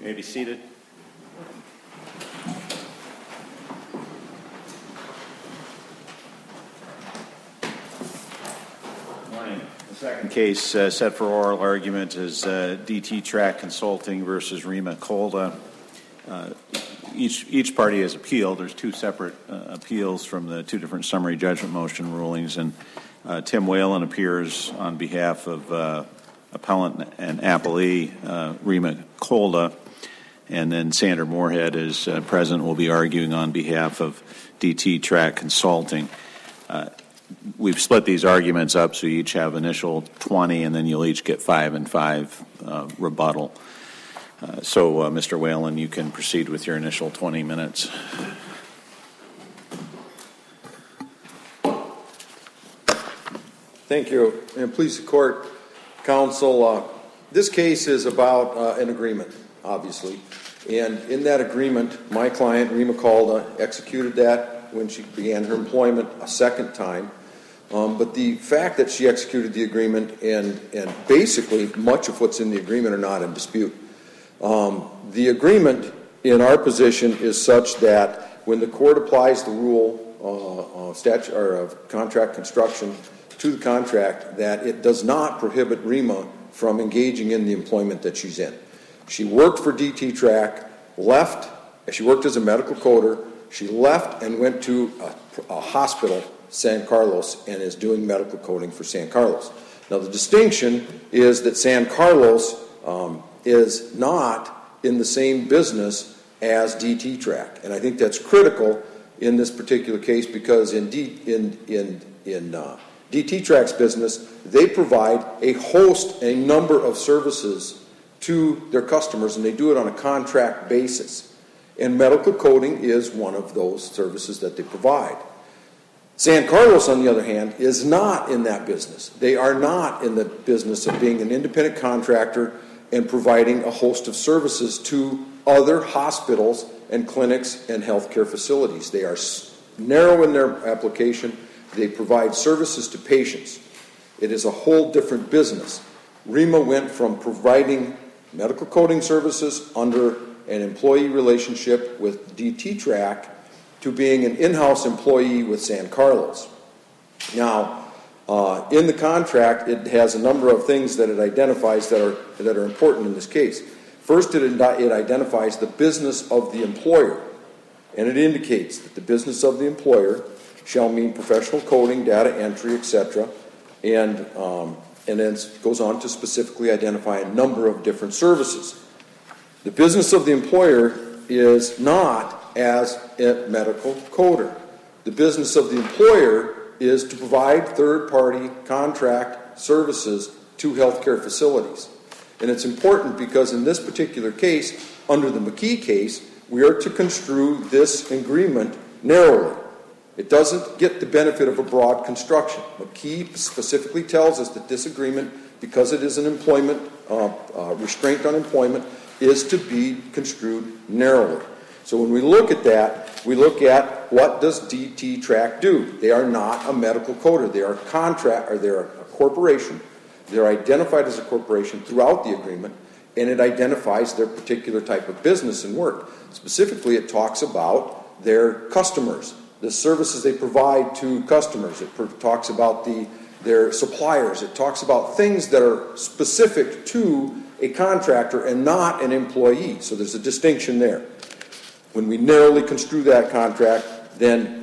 may be seated. Morning. The second case set for oral argument is DT Track Consulting versus Rima Kolda. Each party has appealed. There's two separate appeals from the two different summary judgment motion rulings, and Tim Whalen appears on behalf of appellant and appellee Rima Kolda, and then Sandra Moorhead is present, will be arguing on behalf of DT Track Consulting. We've split these arguments up, so you each have initial 20, and then you'll each get 5 and 5 rebuttal. So, Mr. Whalen, you can proceed with your initial 20 minutes. Thank you. And please, the court, counsel, this case is about an agreement, obviously. And in that agreement, my client, Rima Kolda, executed that when she began her employment a second time. But the fact that she executed the agreement and basically much of what's in the agreement are not in dispute. The agreement in our position is such that when the court applies the rule of contract construction to the contract, that it does not prohibit Rima from engaging in the employment that she's in. She worked for DT Track, left, she worked as a medical coder, she left and went to a hospital, San Carlos, and is doing medical coding for San Carlos. Now the distinction is that San Carlos is not in the same business as DT Track, and I think that's critical in this particular case because in DT Track's business, they provide a number of services to their customers, and they do it on a contract basis. And medical coding is one of those services that they provide. San Carlos, on the other hand, is not in that business. They are not in the business of being an independent contractor and providing a host of services to other hospitals and clinics and healthcare facilities. They are narrow in their application. They provide services to patients. It is a whole different business. Rima went from providing medical coding services under an employee relationship with DT Track to being an in-house employee with San Carlos. Now, in the contract, it has a number of things that it identifies that are important in this case. First, it identifies the business of the employer, and it indicates that the business of the employer shall mean professional coding, data entry, etc., and then goes on to specifically identify a number of different services. The business of the employer is not as a medical coder. The business of the employer is to provide third-party contract services to healthcare facilities. And it's important because in this particular case, under the McKee case, we are to construe this agreement narrowly. It doesn't get the benefit of a broad construction. McKee specifically tells us that this agreement, because it is an employment, restraint on employment, is to be construed narrowly. So when we look at that, we look at what does DT Track do? They are not a medical coder. They are they're a corporation. They're identified as a corporation throughout the agreement, and it identifies their particular type of business and work. Specifically, it talks about their customers, the services they provide to customers. It talks about their suppliers. It talks about things that are specific to a contractor and not an employee. So there's a distinction there. When we narrowly construe that contract, then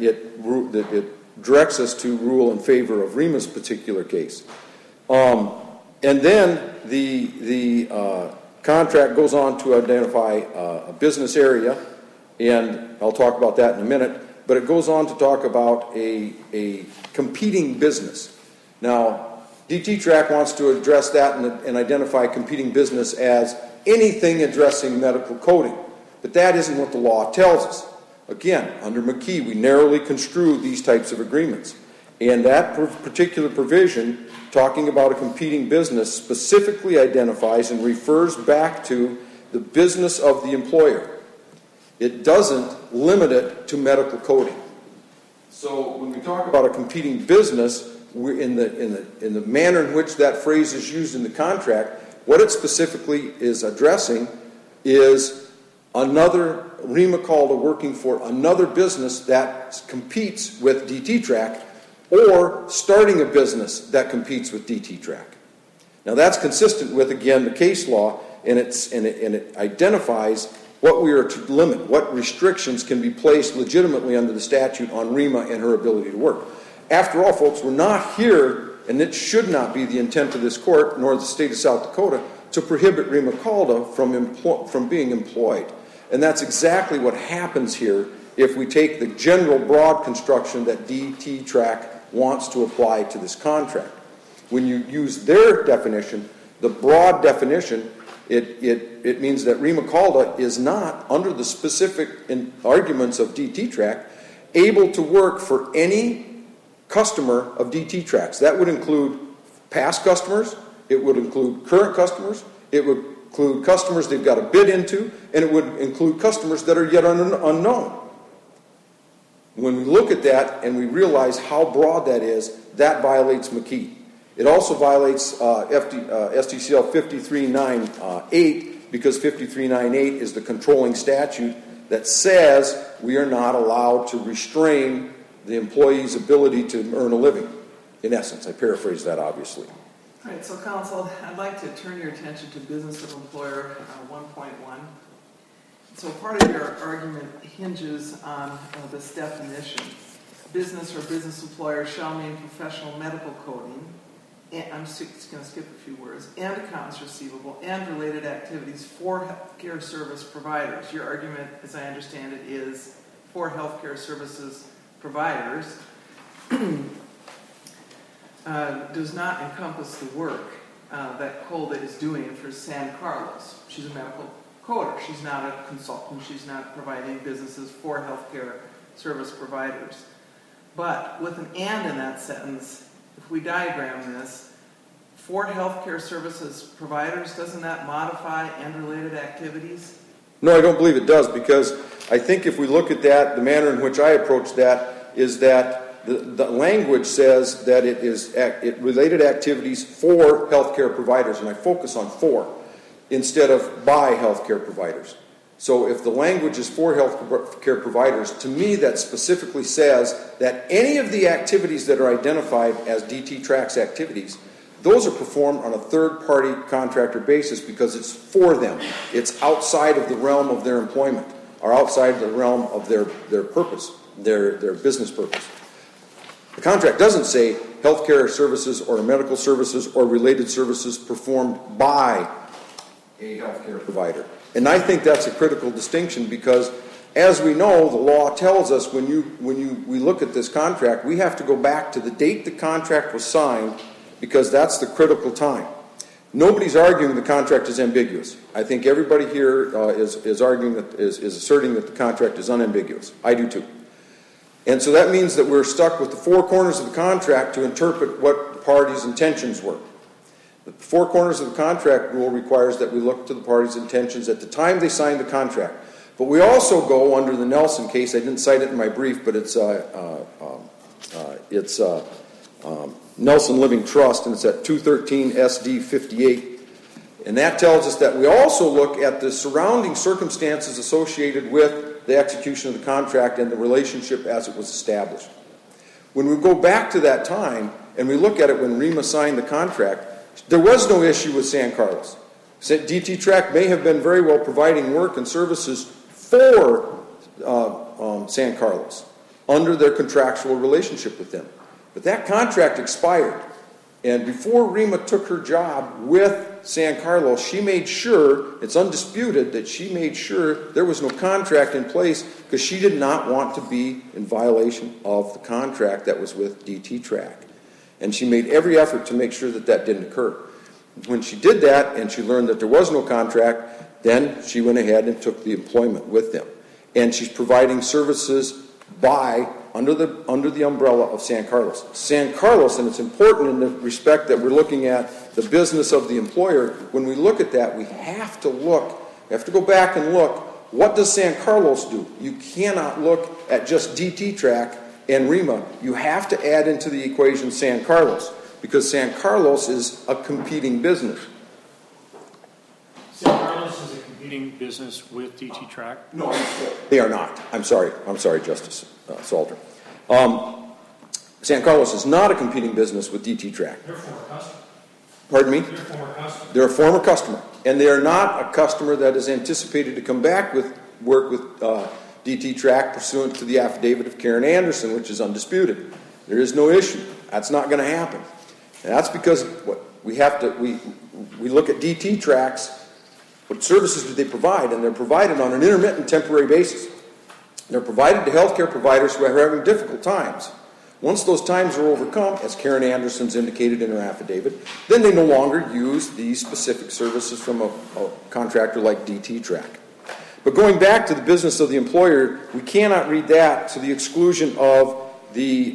it directs us to rule in favor of Rima's particular case. And then the contract goes on to identify a business area, and I'll talk about that in a minute, but it goes on to talk about a competing business. Now, DT Track wants to address that and identify competing business as anything addressing medical coding. But that isn't what the law tells us. Again, under McKee, we narrowly construe these types of agreements. And that particular provision, talking about a competing business, specifically identifies and refers back to the business of the employer. It doesn't limit it to medical coding. So when we talk about a competing business, we're in the manner in which that phrase is used in the contract, what it specifically is addressing is another Rima Calda working for another business that competes with DT Track, or starting a business that competes with DT Track. Now that's consistent with, again, the case law, and it identifies what we are to limit, what restrictions can be placed legitimately under the statute on Rima and her ability to work. After all, folks, we're not here, and it should not be the intent of this court, nor the state of South Dakota, to prohibit Rima Calda from being employed. And that's exactly what happens here if we take the general broad construction that DT Track wants to apply to this contract. When you use their definition, the broad definition, it means that Rima Calda is not, under the specific arguments of DT Track, able to work for any customer of DT Tracks. That would include past customers, it would include current customers, it would include customers they've got a bid into, and it would include customers that are yet unknown. When we look at that and we realize how broad that is, that violates McKee. It also violates SDCL 5398 because 5398 is the controlling statute that says we are not allowed to restrain the employee's ability to earn a living. In essence, I paraphrase that obviously. All right, so counsel, I'd like to turn your attention to Business of Employer 1.1. So part of your argument hinges on this definition. Business or business employer shall mean professional medical coding, and I'm just going to skip a few words, and accounts receivable, and related activities for healthcare service providers. Your argument, as I understand it, is for healthcare services providers does not encompass the work that Calda is doing for San Carlos. She's a medical coder. She's not a consultant. She's not providing businesses for healthcare service providers. But with an and in that sentence, if we diagram this, for healthcare services providers, doesn't that modify and related activities? No, I don't believe it does, because I think if we look at that, the manner in which I approach that is that the language says that it is related activities for healthcare providers, and I focus on for instead of by healthcare providers. So if the language is for healthcare providers, to me that specifically says that any of the activities that are identified as DT Track's activities, those are performed on a third-party contractor basis because it's for them. It's outside of the realm of their employment, or outside the realm of their purpose, their business purpose. The contract doesn't say healthcare services or medical services or related services performed by a healthcare provider. And I think that's a critical distinction because, as we know, the law tells us we look at this contract, we have to go back to the date the contract was signed because that's the critical time. Nobody's arguing the contract is ambiguous. I think everybody here is arguing that is asserting that the contract is unambiguous. I do too. And so that means that we're stuck with the four corners of the contract to interpret what the parties' intentions were. The four corners of the contract rule requires that we look to the parties' intentions at the time they signed the contract. But we also go under the Nelson case. I didn't cite it in my brief, but it's Nelson Living Trust, and it's at 213 SD 58. And that tells us that we also look at the surrounding circumstances associated with the execution of the contract and the relationship as it was established. When we go back to that time and we look at it when Rima signed the contract, there was no issue with San Carlos. DT Track may have been very well providing work and services for San Carlos under their contractual relationship with them. But that contract expired. And before Rima took her job with San Carlos, she made sure, it's undisputed, that she made sure there was no contract in place because she did not want to be in violation of the contract that was with DT Track. And she made every effort to make sure that that didn't occur. When she did that and she learned that there was no contract, then she went ahead and took the employment with them. And she's providing services under the umbrella of San Carlos. San Carlos, and it's important in the respect that we're looking at the business of the employer, when we look at that, we have to go back and look, what does San Carlos do? You cannot look at just DT Track and Rima. You have to add into the equation San Carlos, because San Carlos is a competing business. San Carlos is a competing competing business with DT Track? No, they are not. I'm sorry, Justice Salter. San Carlos is not a competing business with DT Track. They're a former customer. Pardon me? They're a former customer. They're a former customer, and they are not a customer that is anticipated to come back with work with DT Track pursuant to the affidavit of Karen Anderson, which is undisputed. There is no issue. That's not going to happen. And that's because what we look at DT Tracks, what services do they provide? And they're provided on an intermittent temporary basis. They're provided to healthcare providers who are having difficult times. Once those times are overcome, as Karen Anderson's indicated in her affidavit, then they no longer use these specific services from a contractor like DT Track. But going back to the business of the employer, we cannot read that to the exclusion of the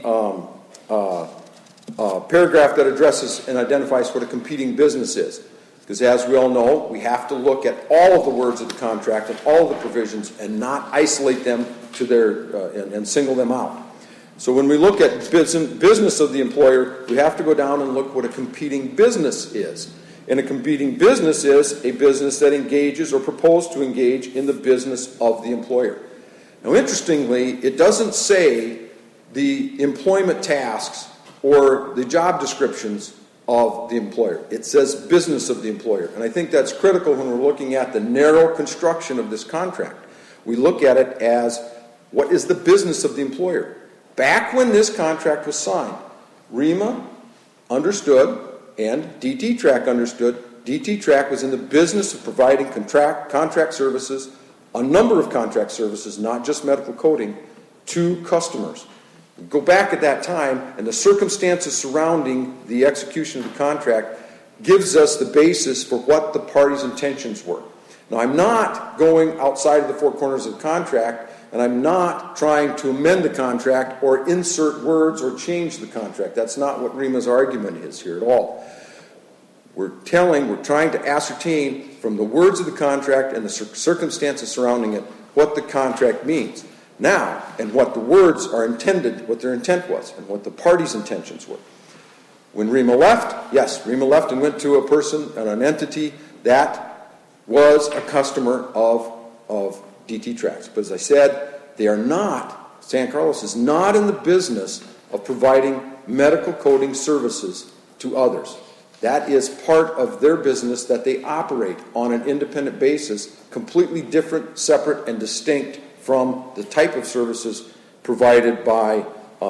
paragraph that addresses and identifies what a competing business is. Because as we all know, we have to look at all of the words of the contract and all of the provisions and not isolate them to and single them out. So when we look at business of the employer, we have to go down and look what a competing business is. And a competing business is a business that engages or proposes to engage in the business of the employer. Now, interestingly, it doesn't say the employment tasks or the job descriptions of the employer. It says business of the employer. And I think that's critical when we're looking at the narrow construction of this contract. We look at it as what is the business of the employer. Back when this contract was signed, REMA understood and DT Track understood DT Track was in the business of providing contract services, a number of contract services, not just medical coding, to customers. Go back at that time, and the circumstances surrounding the execution of the contract gives us the basis for what the parties' intentions were. Now, I'm not going outside of the four corners of the contract, and I'm not trying to amend the contract or insert words or change the contract. That's not what REMA's argument is here at all. We're trying to ascertain from the words of the contract and the circumstances surrounding it what the contract means. Now, and what the words are intended, what their intent was, and what the parties' intentions were. When REMA left, yes, REMA left and went to a person and an entity that was a customer of DT Tracks. But as I said, they are not, San Carlos is not in the business of providing medical coding services to others. That is part of their business that they operate on an independent basis, completely different, separate, and distinct from the type of services provided by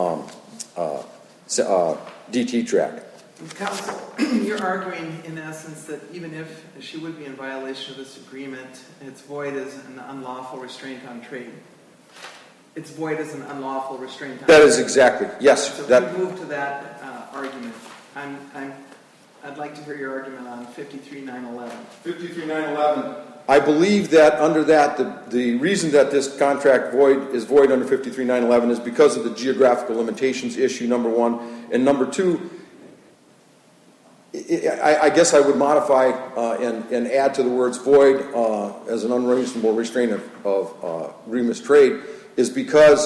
DT Track. Counsel, you're arguing in essence that even if she would be in violation of this agreement, it's void as an unlawful restraint on trade. It's void as an unlawful restraint on That trade. is exactly, yes. So if we move to that argument, I'd like to hear your argument on 53-911. 53-911. I believe that under that, the reason that this contract is void under 53-911 is because of the geographical limitations issue, number one. And number two, I guess I would modify and add to the words void as an unreasonable restraint of REMA's trade is because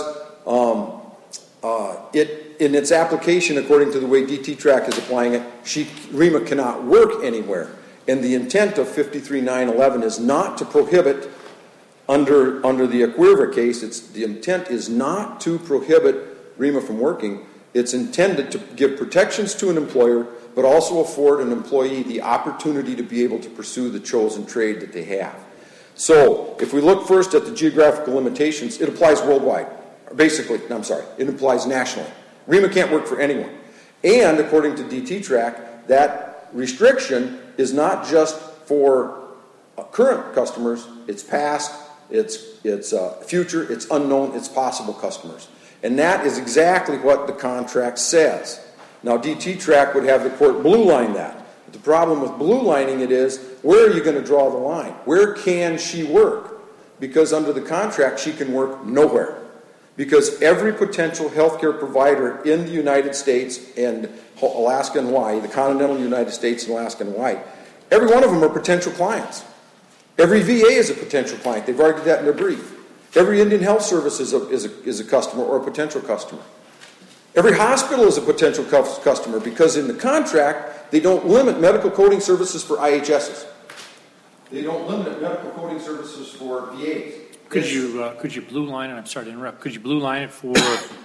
in its application, according to the way DT Track is applying it, REMA cannot work anywhere. And the intent of 53-911 is not to prohibit, under the Acuerva case, the intent is not to prohibit REMA from working. It's intended to give protections to an employer, but also afford an employee the opportunity to be able to pursue the chosen trade that they have. So, if we look first at the geographical limitations, it applies worldwide. It applies nationally. REMA can't work for anyone. And, according to DT Track, that restriction is not just for current customers, it's past, it's future, it's unknown, it's possible customers. And that is exactly what the contract says. Now, DT Track would have the court blue line that. But the problem with blue lining it is, where are you going to draw the line? Where can she work? Because under the contract, she can work nowhere. Because every potential healthcare provider in the United States and Alaska and Hawaii, the continental United States and Alaska and Hawaii, every one of them are potential clients. Every VA is a potential client. They've argued that in their brief. Every Indian Health Service is a customer or a potential customer. Every hospital is a potential customer because in the contract, they don't limit medical coding services for IHSs. They don't limit medical coding services for VAs. Could you blue line it? I'm sorry to interrupt. Could you blue line it for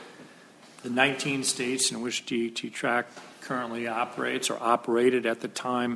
the 19 states in which DT Track currently operates or operated at the time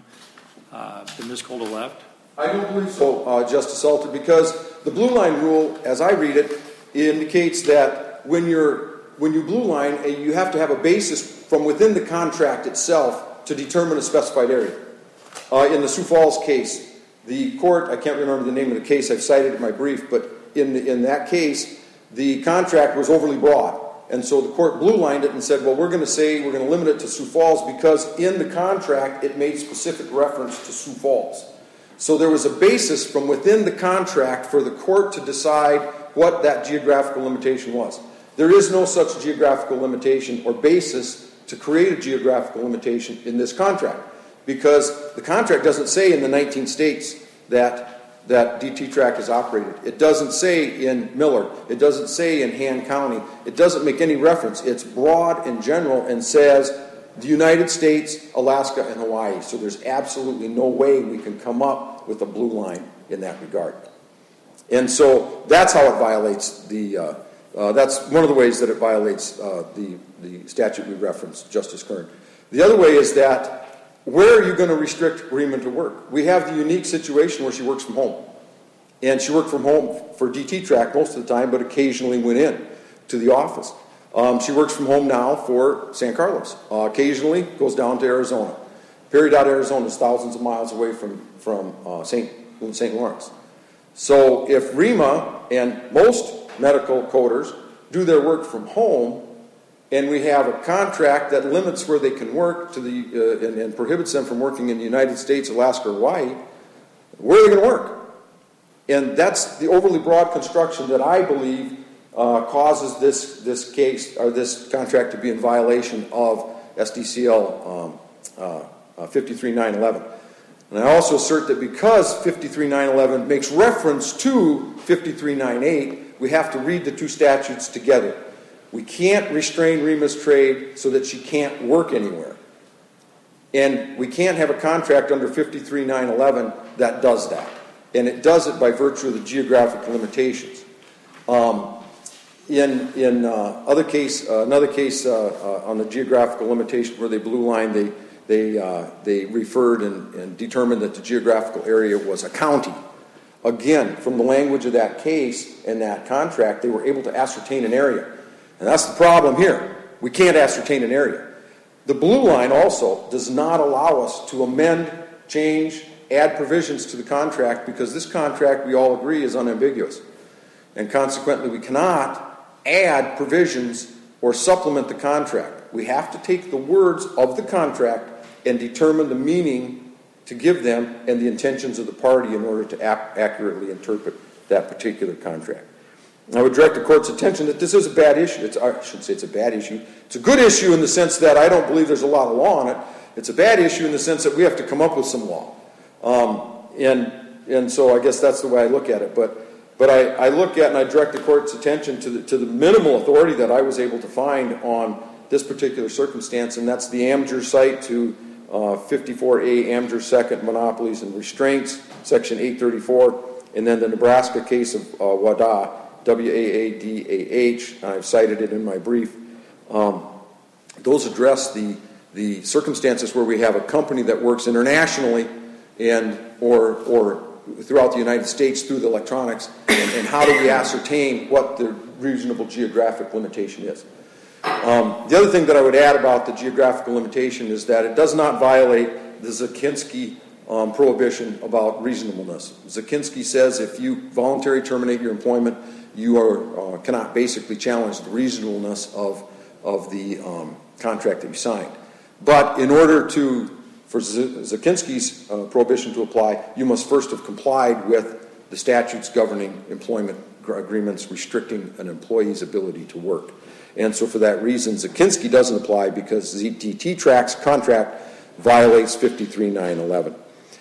the Ms. Golda left? I don't believe so, Justice Salter, because the blue line rule, as I read it, indicates that when you blue line, you have to have a basis from within the contract itself to determine a specified area. In the Sioux Falls case, the court, I can't remember the name of the case, I've cited it in my brief, but in that case, the contract was overly broad. And so the court blue lined it and said, well, we're going to limit it to Sioux Falls because in the contract it made specific reference to Sioux Falls. So there was a basis from within the contract for the court to decide what that geographical limitation was. There is no such geographical limitation or basis to create a geographical limitation in this contract, because the contract doesn't say in the 19 states that DT Track is operated. It doesn't say in Miller. It doesn't say in Han County. It doesn't make any reference. It's broad and general and says the United States, Alaska, and Hawaii. So there's absolutely no way we can come up with a blue line in that regard. And so that's how it violates that's one of the ways that it violates the statute we referenced, Justice Kern. The other way is that where are you going to restrict Rima to work? We have the unique situation where she works from home. And she worked from home for DT Track most of the time, but occasionally went in to the office. She works from home now for San Carlos. Occasionally goes down to Arizona. Peridot, Arizona is thousands of miles away from St. Lawrence. So if Rima and most medical coders do their work from home, and we have a contract that limits where they can work and prohibits them from working in the United States, Alaska, or Hawaii, where are they going to work? And that's the overly broad construction that I believe causes this case or this contract to be in violation of SDCL 53911. And I also assert that because 53911 makes reference to 53998, we have to read the two statutes together. We can't restrain Rima's trade so that she can't work anywhere. And we can't have a contract under 53911 that does that. And it does it by virtue of the geographic limitations. Another case on the geographical limitation where they blue line, they referred and determined that the geographical area was a county. Again, from the language of that case and that contract, they were able to ascertain an area. And that's the problem here. We can't ascertain an area. The blue line also does not allow us to amend, change, add provisions to the contract because this contract, we all agree, is unambiguous. And consequently, we cannot add provisions or supplement the contract. We have to take the words of the contract and determine the meaning to give them and the intentions of the party in order to accurately interpret that particular contract. I would direct the court's attention that this is a bad issue. I shouldn't say it's a bad issue. It's a good issue in the sense that I don't believe there's a lot of law on it. It's a bad issue in the sense that we have to come up with some law. And so I guess that's the way I look at it. But I look at and I direct the court's attention to the minimal authority that I was able to find on this particular circumstance, and that's the Amger site to 54A Amger Second Monopolies and Restraints, Section 834, and then the Nebraska case of WADAH, W-A-A-D-A-H. I've cited it in my brief. Those address the circumstances where we have a company that works internationally and or throughout the United States through the electronics, and how do we ascertain what the reasonable geographic limitation is. The other thing that I would add about the geographical limitation is that it does not violate the Zakinski prohibition about reasonableness. Zakinski says if you voluntarily terminate your employment, you cannot basically challenge the reasonableness of the contract that you signed. But in order for Zakinski's prohibition to apply, you must first have complied with the statutes governing employment agreements restricting an employee's ability to work. And so for that reason, Zakinski doesn't apply because DT Track's contract violates 53911.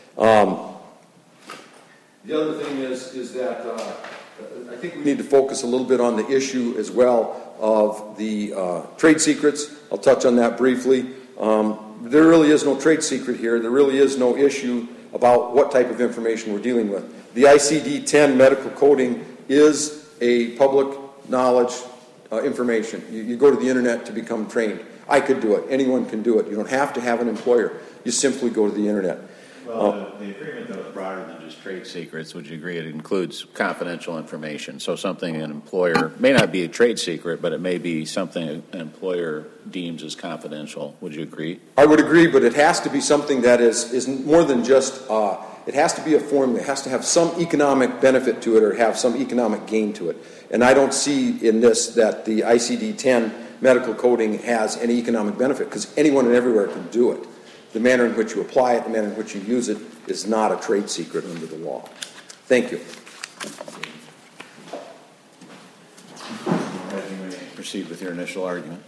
The other thing is that I think we need to focus a little bit on the issue as well of the trade secrets. I'll touch on that briefly. There really is no trade secret here. There really is no issue about what type of information we're dealing with. The ICD-10 medical coding is a public knowledge information. You go to the internet to become trained. I could do it. Anyone can do it. You don't have to have an employer. You simply go to the internet. Well, the agreement, though, is broader than just trade secrets. Would you agree it includes confidential information? So something an employer may not be a trade secret, but it may be something an employer deems as confidential. Would you agree? I would agree, but it has to be something that is more than just, it has to be a formula. It has to have some economic benefit to it or have some economic gain to it. And I don't see in this that the ICD-10 medical coding has any economic benefit because anyone and everywhere can do it. The manner in which you apply it, the manner in which you use it is not a trade secret under the law. Thank you. You may proceed with your initial argument.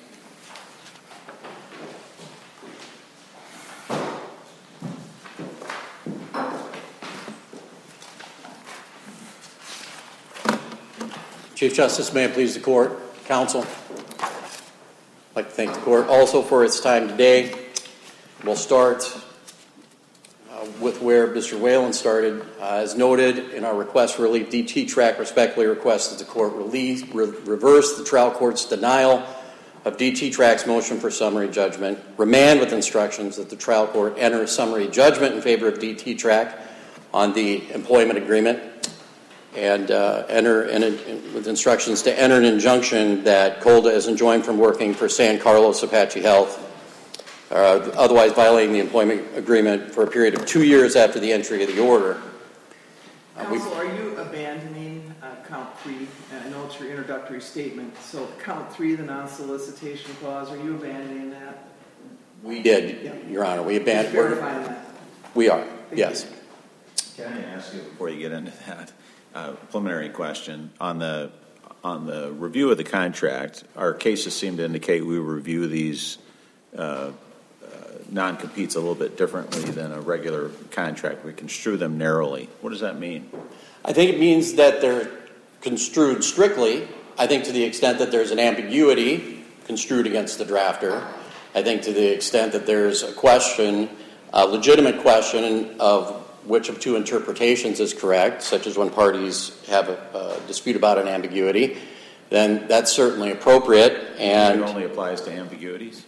Chief Justice, may it please the court, counsel. I'd like to thank the court also for its time today. We'll start with where Mr. Whalen started. As noted in our request for relief, DT Track respectfully requests that the court reverse the trial court's denial of DT Track's motion for summary judgment, remand with instructions that the trial court enter summary judgment in favor of DT Track on the employment agreement, and with instructions to enter an injunction that COLDA is enjoined from working for San Carlos Apache Health, otherwise violating the employment agreement for a period of 2 years after the entry of the order. Counsel, are you abandoning count 3? I know it's your introductory statement. So count 3, the non-solicitation clause, are you abandoning that? We did, yeah. Your Honor. We abandoned. Verifying that. We are, Thank yes. You. Can I ask you before you get into that preliminary question on the review of the contract? Our cases seem to indicate we review these non-competes a little bit differently than a regular contract. We construe them narrowly. What does that mean? I think it means that they're construed strictly. I think to the extent that there's an ambiguity construed against the drafter. I think to the extent that there's a question, a legitimate question of which of two interpretations is correct, such as when parties have a dispute about an ambiguity, then that's certainly appropriate. And it only applies to ambiguities?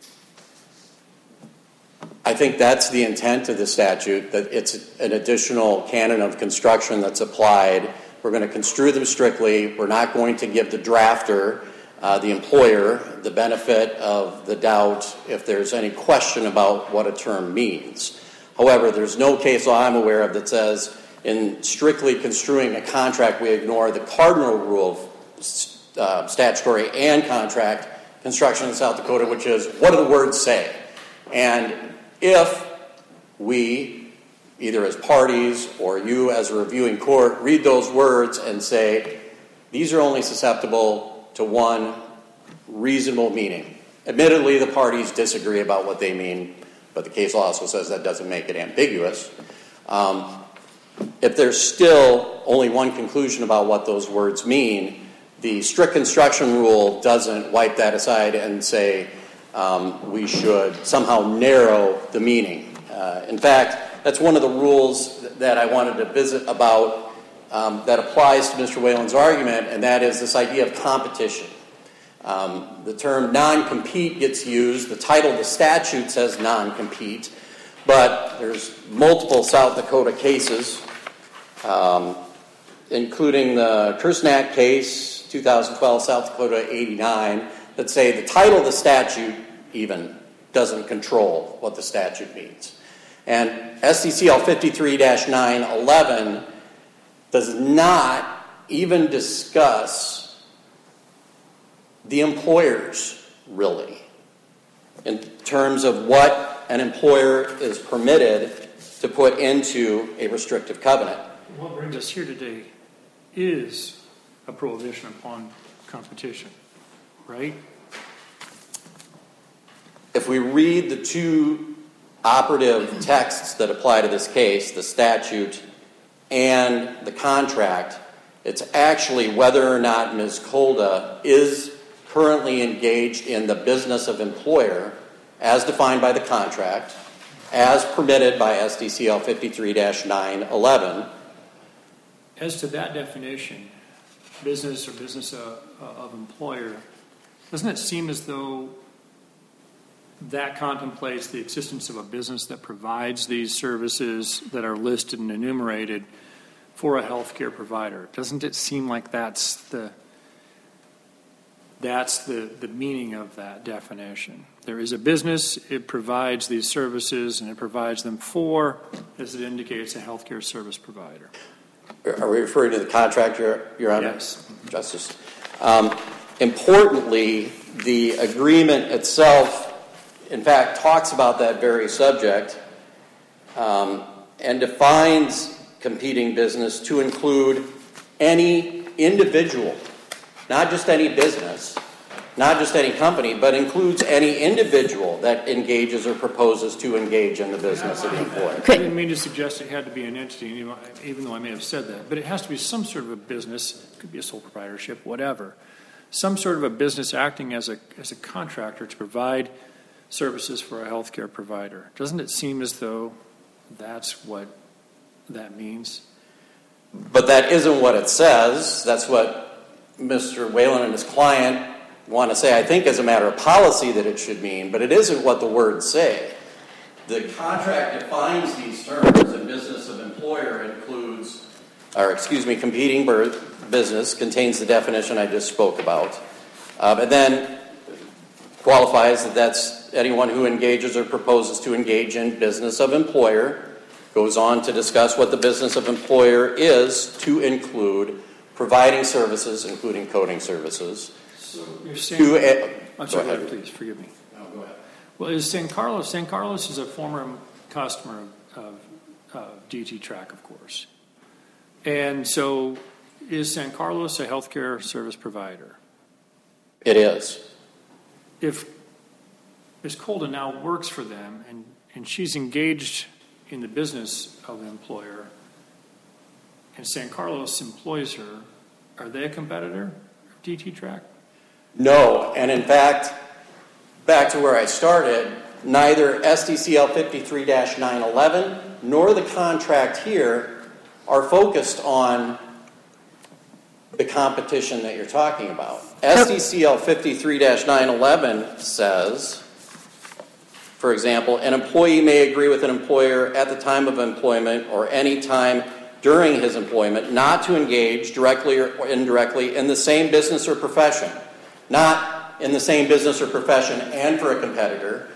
I think that's the intent of the statute, that it's an additional canon of construction that's applied. We're going to construe them strictly. We're not going to give the drafter, the employer, the benefit of the doubt if there's any question about what a term means. However, there's no case law I'm aware of that says in strictly construing a contract, we ignore the cardinal rule of statutory and contract construction in South Dakota, which is, what do the words say? And if we, either as parties or you as a reviewing court, read those words and say, these are only susceptible to one reasonable meaning. Admittedly, the parties disagree about what they mean, but the case law also says that doesn't make it ambiguous. If there's still only one conclusion about what those words mean, the strict construction rule doesn't wipe that aside and say we should somehow narrow the meaning. In fact, that's one of the rules that I wanted to visit about that applies to Mr. Whalen's argument, and that is this idea of competition. The term non-compete gets used. The title of the statute says non-compete, but there's multiple South Dakota cases, including the Kersnack case, 2012, South Dakota 89, that say the title of the statute even doesn't control what the statute means. And SDCL 53-911 does not even discuss the employers, really, in terms of what an employer is permitted to put into a restrictive covenant. What brings us here today is a prohibition upon competition, right? If we read the two operative texts that apply to this case, the statute and the contract, it's actually whether or not Ms. Kolda is currently engaged in the business of employer as defined by the contract, as permitted by SDCL 53-911. As to that definition, business or business of employer, doesn't it seem as though that contemplates the existence of a business that provides these services that are listed and enumerated for a healthcare provider? Doesn't it seem like that's the meaning of that definition? There is a business, it provides these services, and it provides them for, as it indicates, a healthcare service provider. Are we referring to the contract, Your Honor? Yes. Justice. Importantly, the agreement itself, in fact, talks about that very subject and defines competing business to include any individual, not just any business, not just any company, but includes any individual that engages or proposes to engage in the business of the employer. I didn't mean to suggest it had to be an entity, even though I may have said that, but it has to be some sort of a business. It could be a sole proprietorship, whatever. Some sort of a business acting as a contractor to provide services for a healthcare provider. Doesn't it seem as though that's what that means? But that isn't what it says. That's what Mr. Whalen and his client want to say, I think, as a matter of policy that it should mean, but it isn't what the words say. The contract defines these terms, and business of employer includes, competing business contains the definition I just spoke about, and then qualifies that that's anyone who engages or proposes to engage in business of employer, goes on to discuss what the business of employer is to include providing services, including coding services. So you're saying, I'm sorry, please, forgive me. No, go ahead. Well, is San Carlos is a former customer of DT Track, of course. And so is San Carlos a healthcare service provider? It is. If Ms. Colden now works for them and she's engaged in the business of the employer and San Carlos employs her, are they a competitor of DT Track? No, and in fact, back to where I started, neither SDCL 53-911 nor the contract here are focused on the competition that you're talking about. SDCL 53-911 says, for example, an employee may agree with an employer at the time of employment or any time during his employment not to engage directly or indirectly in the same business or profession. Not in the same business or profession and for a competitor,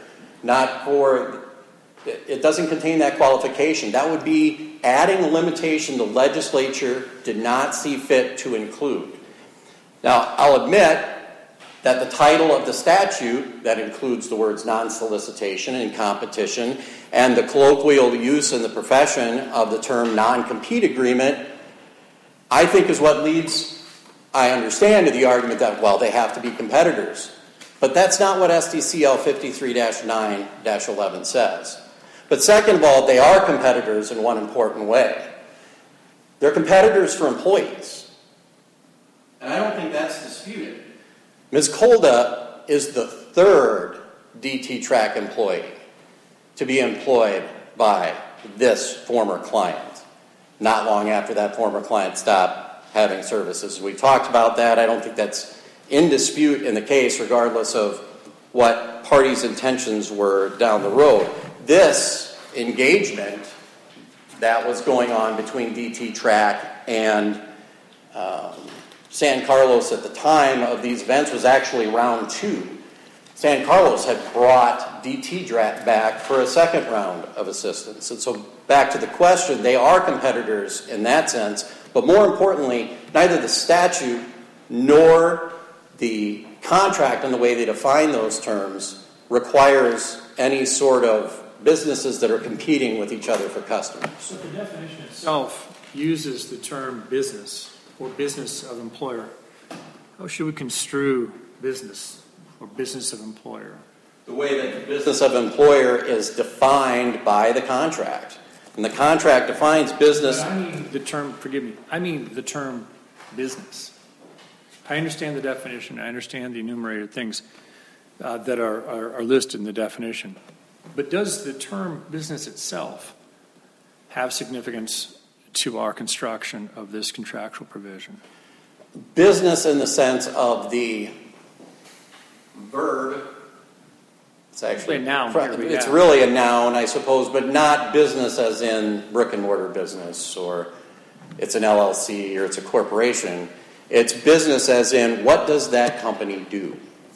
it doesn't contain that qualification. That would be adding a limitation the legislature did not see fit to include. Now, I'll admit that the title of the statute, that includes the words non-solicitation and competition, and the colloquial use in the profession of the term non-compete agreement, I think is what leads, I understand, to the argument that, well, they have to be competitors. But that's not what SDCL 53-9-11 says. But second of all, they are competitors in one important way. They're competitors for employees. And I don't think that's disputed. Ms. Kolda is the third DT Track employee to be employed by this former client. Not long after that former client stopped having services. We talked about that. I don't think that's in dispute in the case, regardless of what parties' intentions were down the road. This engagement that was going on between DT Track and San Carlos at the time of these events was actually round 2. San Carlos had brought DT Track back for a second round of assistance. And so back to the question, they are competitors in that sense. But more importantly, neither the statute nor the contract and the way they define those terms requires any sort of businesses that are competing with each other for customers. So the definition itself uses the term business or business of employer. How should we construe business or business of employer? The way that the business of employer is defined by the contract. And the contract defines business. But I mean the term, forgive me, I mean the term business. I understand the definition. I understand the enumerated things that are listed in the definition. But does the term business itself have significance to our construction of this contractual provision? Business in the sense of the verb. It's actually a noun. It's really a noun, I suppose, but not business as in brick and mortar business, or it's an LLC, or it's a corporation. It's business as in, what does that company do?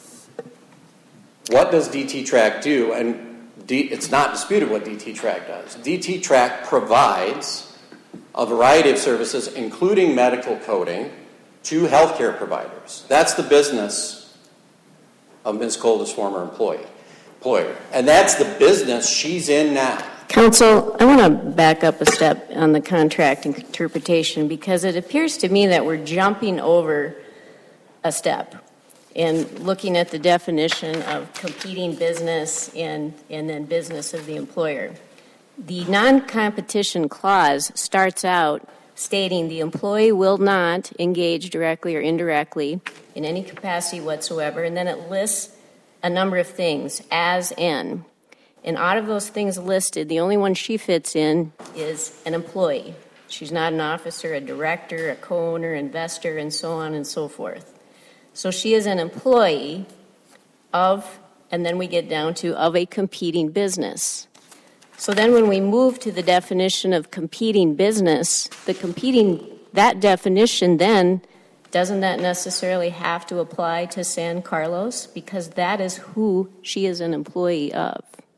What does DT Track do? And it's not disputed what DT Track does. DT Track provides a variety of services, including medical coding, to healthcare providers. That's the business of Ms. Kolda's former employer. And that's the business she's in now. Counsel, I want to back up a step on the contract interpretation, because it appears to me that we're jumping over a step in looking at the definition of competing business and then business of the employer. The non-competition clause starts out stating the employee will not engage directly or indirectly in any capacity whatsoever, and then it lists a number of things, as in. And out of those things listed, the only one she fits in is an employee. She's not an officer, a director, a co-owner, investor, and so on and so forth. So she is an employee of, and then we get down to, of a competing business. So then when we move to the definition of competing business, that definition then, doesn't that necessarily have to apply to San Carlos? Because that is who she is an employee of.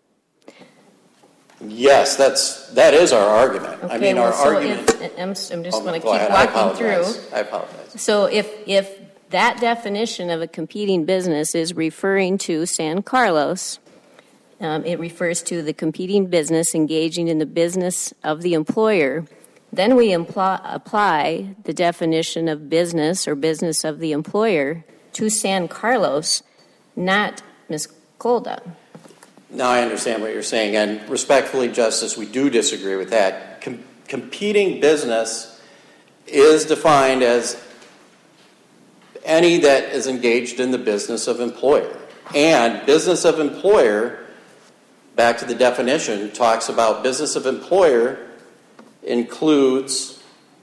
Yes, that is our argument. Okay, I mean, our argument. I'm just going to keep walking through. I apologize. So if that definition of a competing business is referring to San Carlos, it refers to the competing business engaging in the business of the employer. Then we apply the definition of business or business of the employer to San Carlos, not Ms. Kolda. Now I understand what you're saying, and respectfully, Justice, we do disagree with that. Competing business is defined as any that is engaged in the business of employer. And business of employer, back to the definition, talks about business of employer includes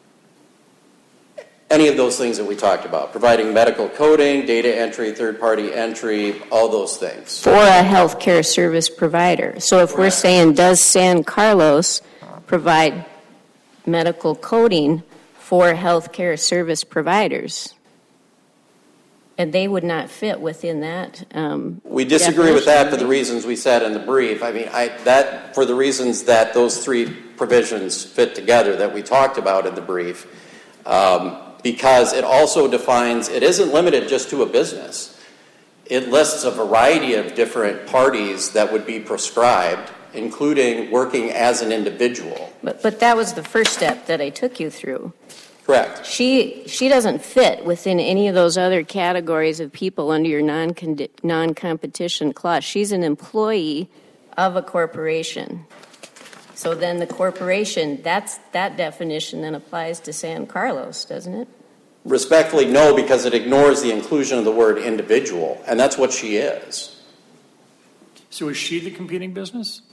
any of those things that we talked about, providing medical coding, data entry, third-party entry, all those things. For a healthcare service provider. So if we're saying, does San Carlos provide medical coding for healthcare service providers? And they would not fit within that. We disagree with that for the reasons we said in the brief. I mean, that for the reasons that those three provisions fit together that we talked about in the brief, because it also defines, it isn't limited just to a business. It lists a variety of different parties that would be prescribed, including working as an individual. But that was the first step that I took you through. Correct. She doesn't fit within any of those other categories of people under your non-competition clause. She's an employee of a corporation. So then the corporation, that definition then applies to San Carlos, doesn't it? Respectfully, no, because it ignores the inclusion of the word individual, and that's what she is. So is she the competing business?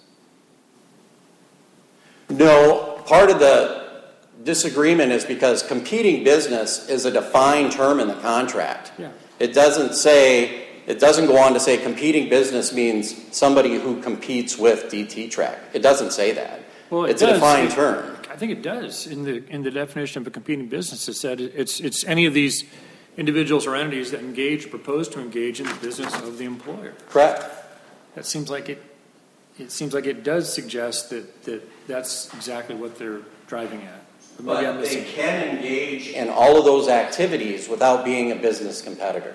No, part of the disagreement is because competing business is a defined term in the contract. Yeah. It doesn't go on to say competing business means somebody who competes with DT Track. It doesn't say that. Well, it's a defined term. I think it does. In the definition of a competing business, it said it's any of these individuals or entities that engage or propose to engage in the business of the employer. Correct. That seems like it does suggest that that's exactly what they're driving at. But they can engage in all of those activities without being a business competitor.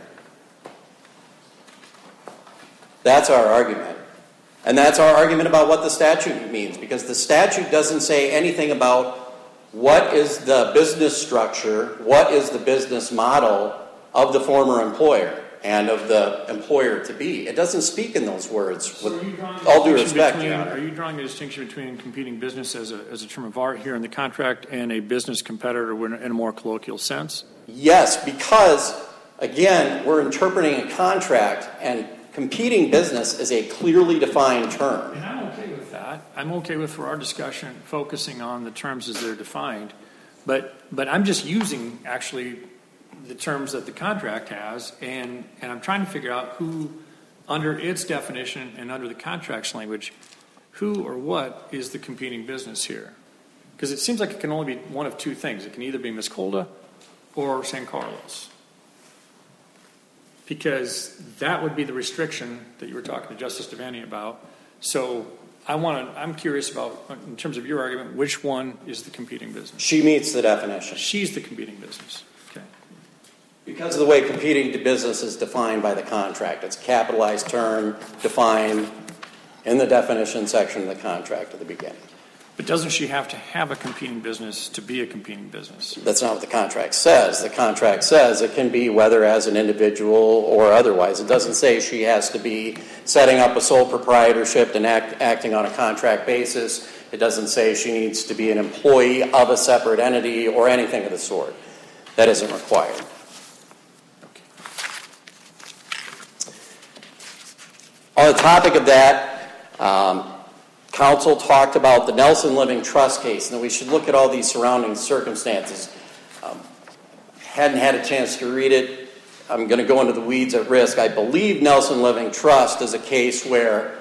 That's our argument. And that's our argument about what the statute means, because the statute doesn't say anything about what is the business structure, what is the business model of the former employer and of the employer-to-be. It doesn't speak in those words, with all due respect, Your Honor. Are you drawing a distinction between competing business as a term of art here in the contract and a business competitor in a more colloquial sense? Yes, because, again, we're interpreting a contract, and Competing business is a clearly defined term. And I'm okay with that. I'm okay with, for our discussion, focusing on the terms as they're defined. But I'm just using, actually, the terms that the contract has, and I'm trying to figure out who, under its definition and under the contract's language, who or what is the competing business here? Because it seems like it can only be one of two things. It can either be Ms. Colda or San Carlos. Because that would be the restriction that you were talking to Justice Devaney about. So I'm curious about, in terms of your argument, which one is the competing business? She meets the definition. She's the competing business. Okay. Because of the way competing business is defined by the contract. It's a capitalized term defined in the definition section of the contract at the beginning. But doesn't she have to have a competing business to be a competing business? That's not what the contract says. The contract says it can be whether as an individual or otherwise. It doesn't say she has to be setting up a sole proprietorship and acting on a contract basis. It doesn't say she needs to be an employee of a separate entity or anything of the sort. That isn't required. Okay. On the topic of that, counsel talked about the Nelson Living Trust case, and that we should look at all these surrounding circumstances. Hadn't had a chance to read it. I'm going to go into the weeds at risk. I believe Nelson Living Trust is a case where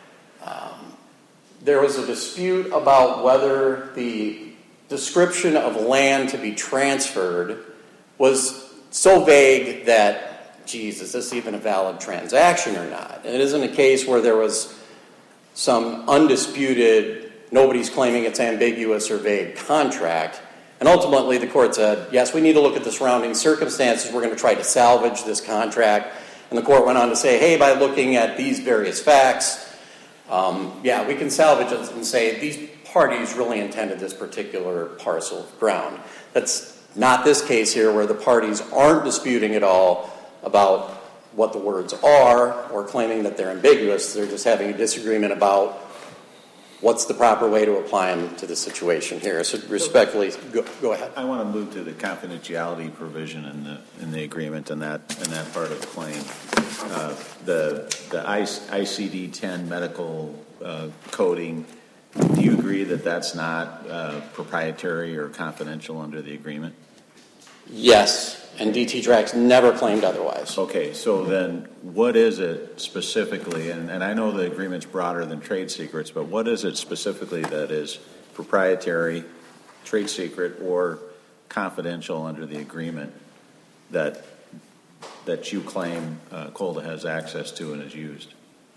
there was a dispute about whether the description of land to be transferred was so vague that, geez, is this even a valid transaction or not? And it isn't a case where there was some undisputed, nobody's claiming it's ambiguous or vague contract. And ultimately the court said, yes, we need to look at the surrounding circumstances. We're going to try to salvage this contract. And the court went on to say, hey, by looking at these various facts, we can salvage it and say these parties really intended this particular parcel of ground. That's not this case here, where the parties aren't disputing at all about what the words are or claiming that they're ambiguous. They're just having a disagreement about what's the proper way to apply them to the situation here. So respectfully, go ahead. I want to move to the confidentiality provision in the agreement and that part of the claim. The ICD-10 medical coding. Do you agree that that's not proprietary or confidential under the agreement? Yes. And DT Trax never claimed otherwise. Okay, so then what is it specifically, and I know the agreement's broader than trade secrets, but what is it specifically that is proprietary, trade secret, or confidential under the agreement that you claim Colda has access to and is used?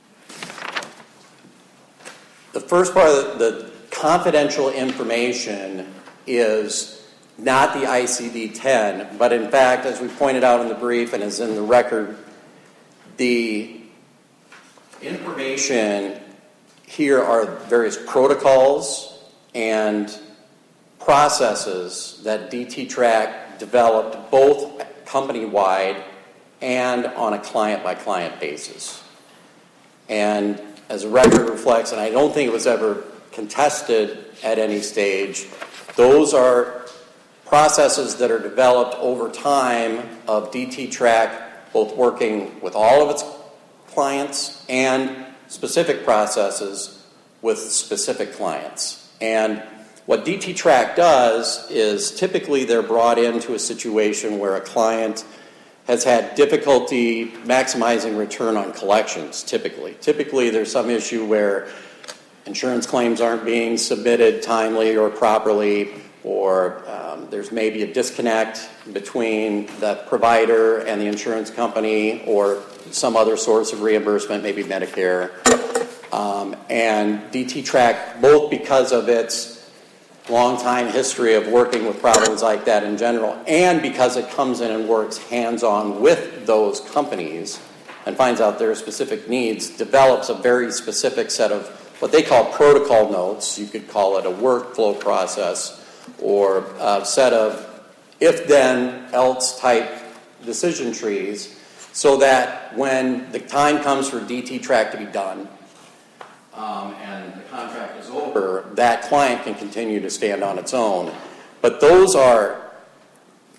The first part of the confidential information is not the ICD-10, but in fact, as we pointed out in the brief and is in the record, the information here are various protocols and processes that DT Track developed both company-wide and on a client-by-client basis. And as the record reflects, and I don't think it was ever contested at any stage, those are processes that are developed over time of DT Track, both working with all of its clients and specific processes with specific clients. And what DT Track does is typically they're brought into a situation where a client has had difficulty maximizing return on collections, typically. Typically there's some issue where insurance claims aren't being submitted timely or properly, or there's maybe a disconnect between the provider and the insurance company, or some other source of reimbursement, maybe Medicare. And DT Track, both because of its long time history of working with problems like that in general, and because it comes in and works hands-on with those companies and finds out their specific needs, develops a very specific set of what they call protocol notes. You could call it a workflow process, or a set of if-then-else type decision trees, so that when the time comes for DT Track to be done and the contract is over, that client can continue to stand on its own. But those are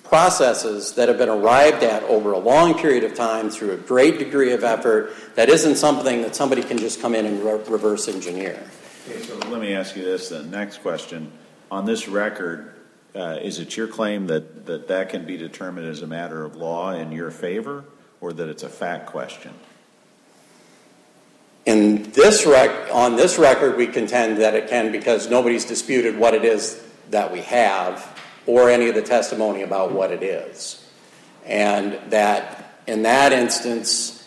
processes that have been arrived at over a long period of time through a great degree of effort. That isn't something that somebody can just come in and reverse engineer. Okay, so let me ask you this then. Next question. On this record, is it your claim that can be determined as a matter of law in your favor, or that it's a fact question? On this record, we contend that it can, because nobody's disputed what it is that we have or any of the testimony about what it is. And that in that instance,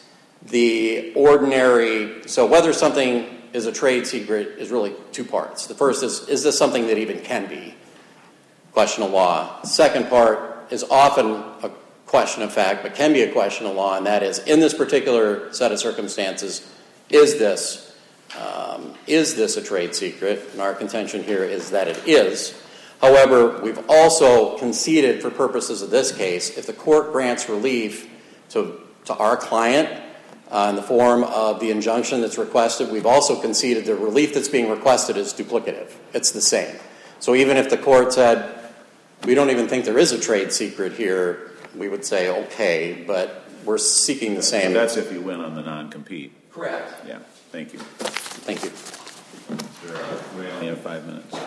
so whether something is a trade secret is really two parts. The first is this something that even can be question of law? The second part is often a question of fact, but can be a question of law, and that is, in this particular set of circumstances, is this a trade secret? And our contention here is that it is. However, we've also conceded for purposes of this case, if the court grants relief to our client in the form of the injunction that's requested, we've also conceded the relief that's being requested is duplicative. It's the same. So even if the court said, we don't even think there is a trade secret here, we would say, okay, but we're seeking the same. So that's if you win on the non-compete. Correct. Yeah, thank you. Thank you. We only have 5 minutes.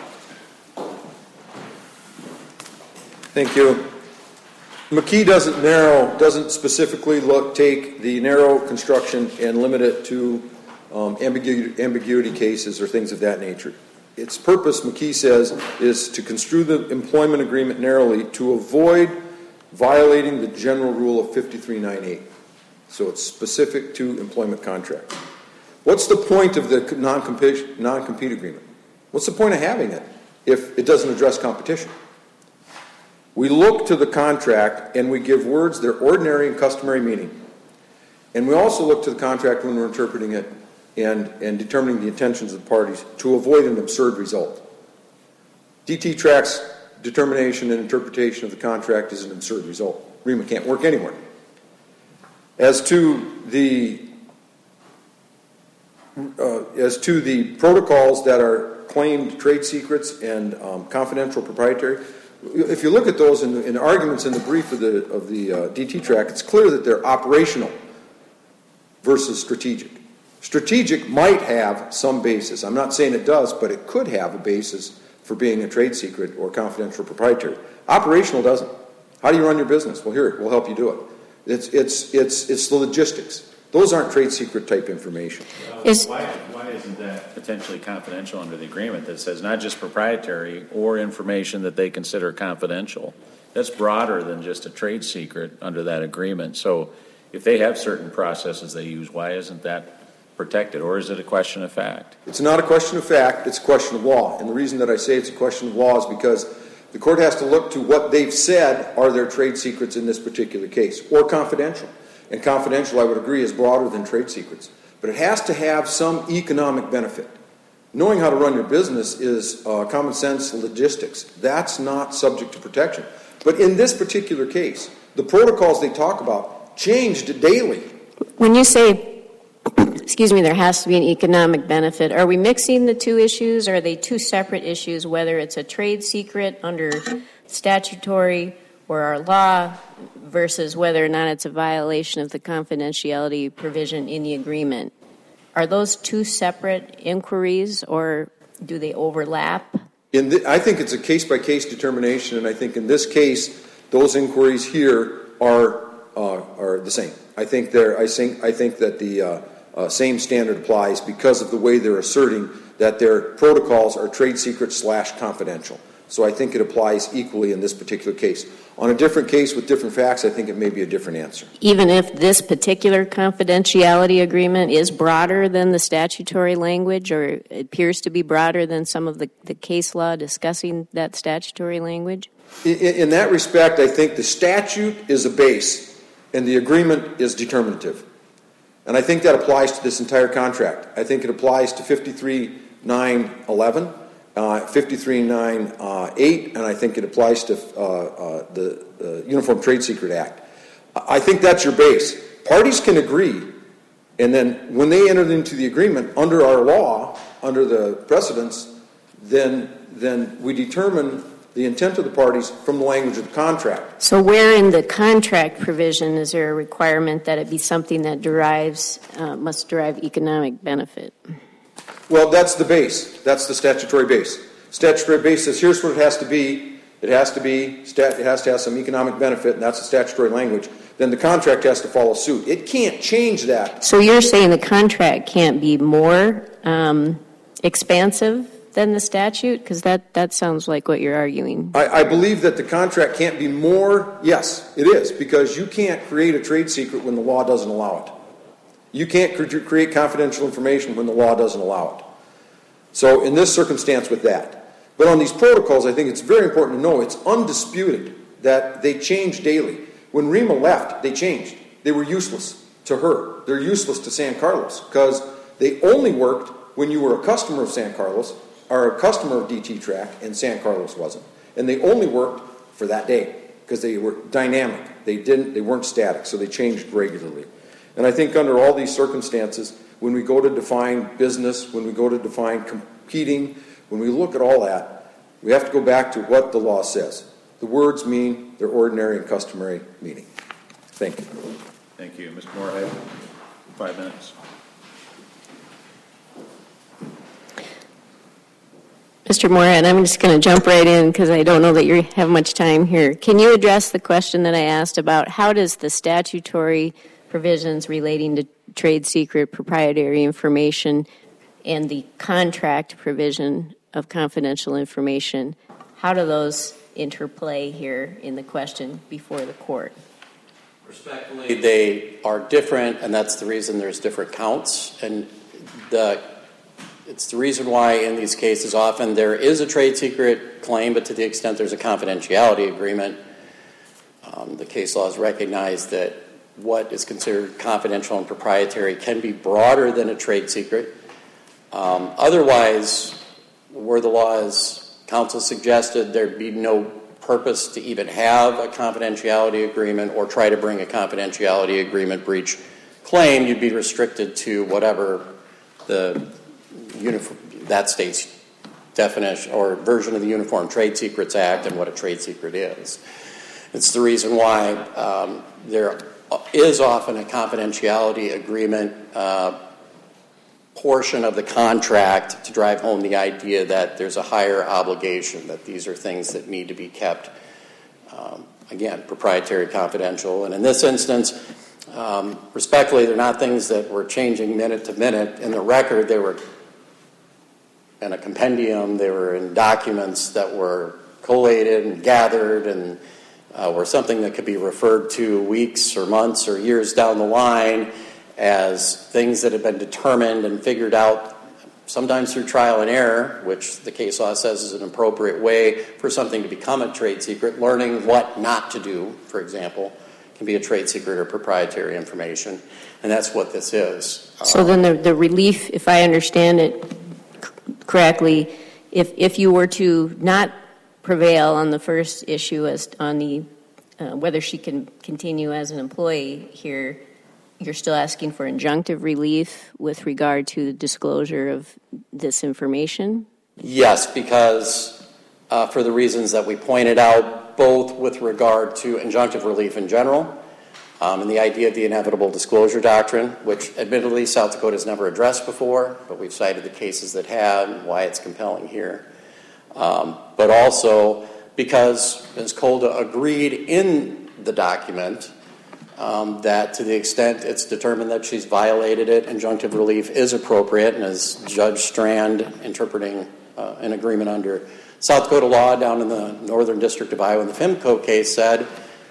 Thank you. McKee doesn't specifically take the narrow construction and limit it to ambiguity cases or things of that nature. Its purpose, McKee says, is to construe the employment agreement narrowly to avoid violating the general rule of 5398. So it's specific to employment contract. What's the point of the non-compete agreement? What's the point of having it if it doesn't address competition? We look to the contract and we give words their ordinary and customary meaning. And we also look to the contract when we're interpreting it and determining the intentions of the parties to avoid an absurd result. DT Track's determination and interpretation of the contract is an absurd result. Agreement can't work anywhere. As to the protocols that are claimed trade secrets and confidential proprietary, if you look at those in arguments in the brief of the DT Track, it's clear that they're operational versus strategic. Strategic might have some basis. I'm not saying it does, but it could have a basis for being a trade secret or confidential proprietary. Operational doesn't. How do you run your business? Well, here, we'll help you do it. It's the logistics. Those aren't trade secret type information. Why isn't that potentially confidential under the agreement that says not just proprietary or information that they consider confidential? That's broader than just a trade secret under that agreement. So if they have certain processes they use, why isn't that protected? Or is it a question of fact? It's not a question of fact, it's a question of law. And the reason that I say it's a question of law is because the court has to look to what they've said are their trade secrets in this particular case, or confidential. And confidential, I would agree, is broader than trade secrets. But it has to have some economic benefit. Knowing how to run your business is common sense logistics. That's not subject to protection. But in this particular case, the protocols they talk about changed daily. When you say, there has to be an economic benefit, are we mixing the two issues? Or are they two separate issues, whether it's a trade secret under statutory or our law versus whether or not it's a violation of the confidentiality provision in the agreement? Are those two separate inquiries, or do they overlap? I think it's a case-by-case determination, and I think in this case, those inquiries here are the same. I think that the same standard applies because of the way they're asserting that their protocols are trade secret / confidential. So I think it applies equally in this particular case. On a different case with different facts, I think it may be a different answer. Even if this particular confidentiality agreement is broader than the statutory language, or it appears to be broader than some of the case law discussing that statutory language? In that respect, I think the statute is a base and the agreement is determinative. And I think that applies to this entire contract. I think it applies to 53.911. 53.9.8, and I think it applies to the Uniform Trade Secret Act. I think that's your base. Parties can agree, and then when they enter into the agreement under our law, under the precedents, then we determine the intent of the parties from the language of the contract. So where in the contract provision is there a requirement that it be something that must derive economic benefit? Well, that's the base. That's the statutory base. Statutory base says here's what it has to be. It has to have some economic benefit, and that's the statutory language. Then the contract has to follow suit. It can't change that. So you're saying the contract can't be more expansive than the statute? Because that sounds like what you're arguing. I believe that the contract can't be more. Yes, it is, because you can't create a trade secret when the law doesn't allow it. You can't create confidential information when the law doesn't allow it. So in this circumstance with that. But on these protocols, I think it's very important to know it's undisputed that they change daily. When Rima left, they changed. They were useless to her. They're useless to San Carlos because they only worked when you were a customer of San Carlos or a customer of DT Track and San Carlos wasn't. And they only worked for that day because they were dynamic. They weren't static, so they changed regularly. And I think under all these circumstances, when we go to define business, when we go to define competing, when we look at all that, we have to go back to what the law says. The words mean their ordinary and customary meaning. Thank you. Thank you. Mr. Moorhead, 5 minutes. Mr. Moorhead, I'm just going to jump right in because I don't know that you have much time here. Can you address the question that I asked about how does the statutory provisions relating to trade secret proprietary information and the contract provision of confidential information, how do those interplay here in the question before the court? Respectfully, they are different, and that's the reason there's different counts. And it's the reason why in these cases often there is a trade secret claim, but to the extent there's a confidentiality agreement, the case law has recognized that what is considered confidential and proprietary can be broader than a trade secret. Otherwise, where the law is, counsel suggested there'd be no purpose to even have a confidentiality agreement or try to bring a confidentiality agreement breach claim. You'd be restricted to whatever that state's definition or version of the Uniform Trade Secrets Act and what a trade secret is. It's the reason why there is often a confidentiality agreement portion of the contract to drive home the idea that there's a higher obligation, that these are things that need to be kept, again, proprietary, confidential. And in this instance, respectfully, they're not things that were changing minute to minute. In the record, they were in a compendium, they were in documents that were collated and gathered and were something that could be referred to weeks or months or years down the line as things that have been determined and figured out, sometimes through trial and error, which the case law says is an appropriate way for something to become a trade secret. Learning what not to do, for example, can be a trade secret or proprietary information, and that's what this is. So then the relief, if I understand it correctly, if you were to not prevail on the first issue as on the whether she can continue as an employee here, you're still asking for injunctive relief with regard to the disclosure of this information? Yes, because for the reasons that we pointed out, both with regard to injunctive relief in general and the idea of the inevitable disclosure doctrine, which admittedly South Dakota has never addressed before, but we've cited the cases that have and why it's compelling here. But also because Ms. Kolda agreed in the document that to the extent it's determined that she's violated it, injunctive relief is appropriate. And as Judge Strand, interpreting an agreement under South Dakota law down in the Northern District of Iowa in the FIMCO case, said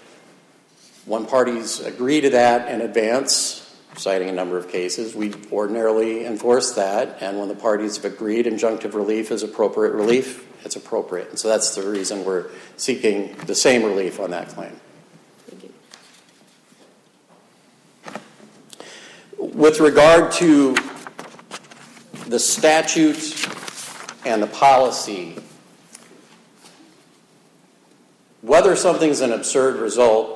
when parties agree to that in advance, citing a number of cases, we ordinarily enforce that. And when the parties have agreed injunctive relief is appropriate relief, it's appropriate. And so that's the reason we're seeking the same relief on that claim. With regard to the statute and the policy, whether something's an absurd result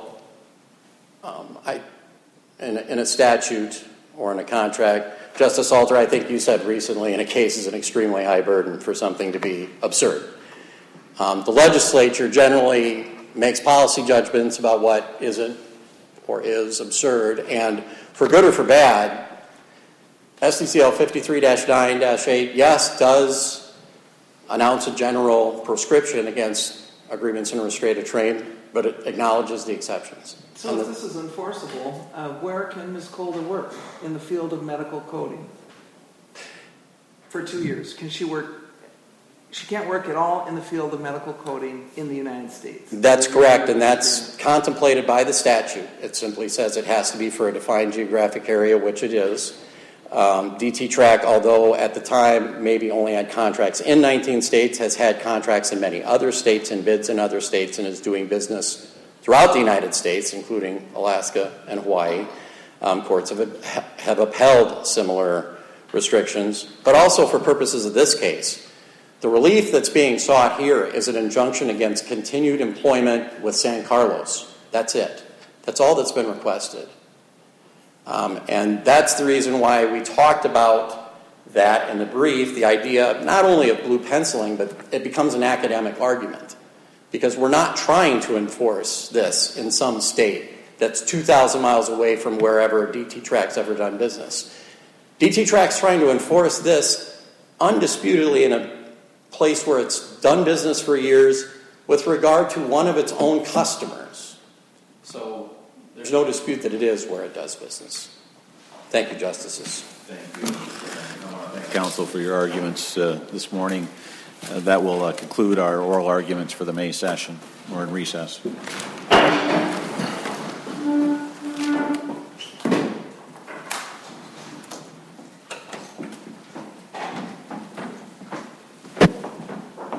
in a statute or in a contract, Justice Salter, I think you said recently in a case is an extremely high burden for something to be absurd. The legislature generally makes policy judgments about what isn't or is absurd, and for good or for bad, SDCL 53-9-8, yes, does announce a general proscription against agreements in restraint of trade, but it acknowledges the exceptions. So if this is enforceable, where can Ms. Calder work in the field of medical coding? For 2 years, can she work? She can't work at all in the field of medical coding in the United States. That's correct, and that's contemplated by the statute. It simply says it has to be for a defined geographic area, which it is. DT Track, although at the time maybe only had contracts in 19 states, has had contracts in many other states and bids in other states, and is doing business throughout the United States, including Alaska and Hawaii. Courts have upheld similar restrictions, but also for purposes of this case. The relief that's being sought here is an injunction against continued employment with San Carlos. That's it. That's all that's been requested. And that's the reason why we talked about that in the brief, the idea not only of blue penciling, but it becomes an academic argument. Because we're not trying to enforce this in some state that's 2,000 miles away from wherever DT Track's ever done business. DT Track's trying to enforce this undisputedly in a place where it's done business for years with regard to one of its own customers. So there's no dispute that it is where it does business. Thank you, Justices. Thank you. I want to thank counsel for your arguments this morning. That will conclude our oral arguments for the May session. We're in recess.